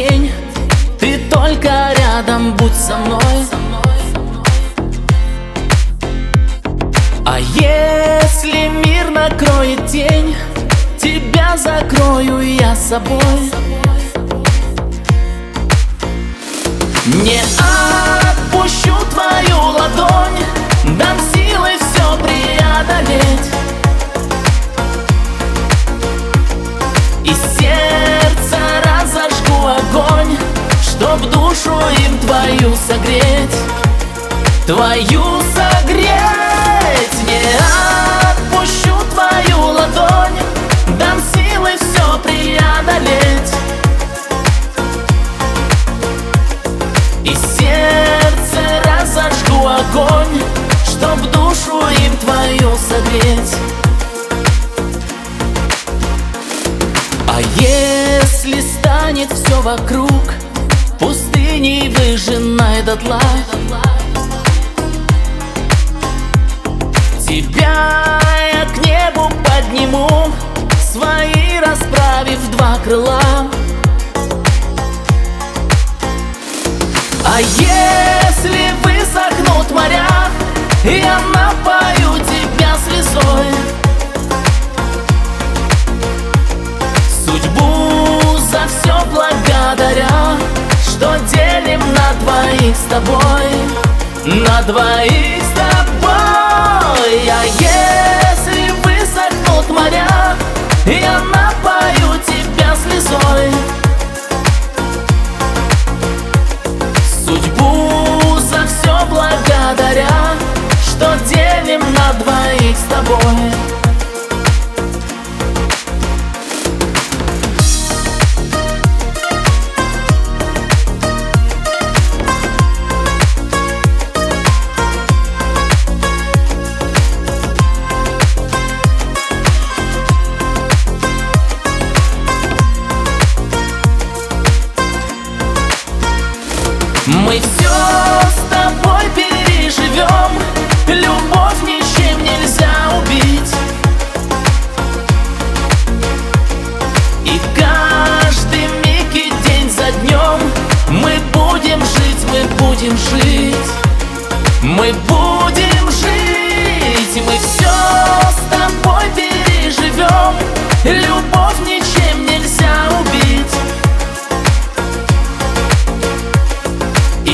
день, ты только рядом будь со мной. А если мир накроет тень, тебя закрою я собой. Не отпущу твою ладонь, дам силы все преодолеть. И сердце разожгу огонь, чтоб душу им твою согреть. Твою согреть. Не отпущу твою ладонь, дам силы все преодолеть. И сердце разожгу огонь, чтоб душу им твою согреть. А если станет все вокруг пустыней, выжженной дотла, тебя я к небу подниму, свои расправив два крыла. А если высохнут моря, я напою тебя слезой. Судьбу за все благодаря, что делим на двоих с тобой, на двоих с тобой. А если высохнут моря, я напою тебя слезой. Судьбу за все благодаря, что делим на двоих с тобой. Мы все с тобой переживем, любовь ничем нельзя убить. И каждый миг и день за днем мы будем жить, мы будем жить, мы будем жить. Мы все с тобой переживем, любовь ничем нельзя убить. И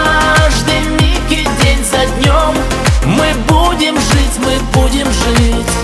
каждый миг и день за днем мы будем жить, мы будем жить.